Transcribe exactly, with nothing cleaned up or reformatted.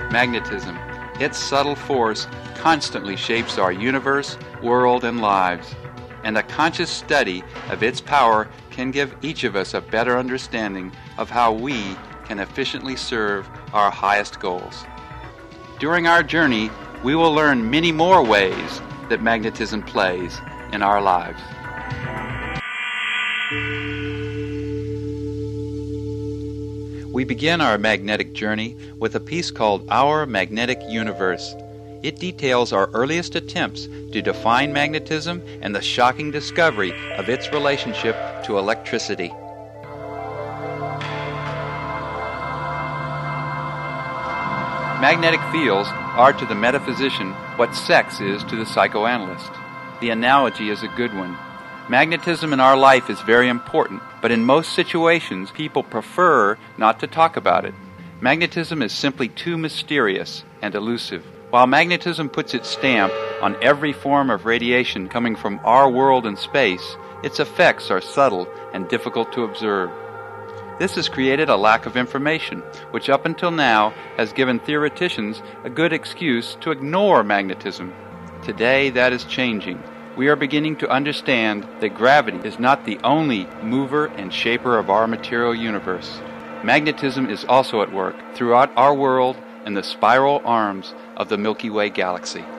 Magnetism. Its subtle force constantly shapes our universe, world, and lives, and a conscious study of its power can give each of us a better understanding of how we can efficiently serve our highest goals. During our journey, we will learn many more ways that magnetism plays in our lives. We begin our magnetic journey with a piece called Our Magnetic Universe. It details our earliest attempts to define magnetism and the shocking discovery of its relationship to electricity. Magnetic fields are to the metaphysician what sex is to the psychoanalyst. The analogy is a good one. Magnetism in our life is very important, but in most situations, people prefer not to talk about it. Magnetism is simply too mysterious and elusive. While magnetism puts its stamp on every form of radiation coming from our world and space, its effects are subtle and difficult to observe. This has created a lack of information, which up until now has given theoreticians a good excuse to ignore magnetism. Today, that is changing. We are beginning to understand that gravity is not the only mover and shaper of our material universe. Magnetism is also at work throughout our world and the spiral arms of the Milky Way galaxy.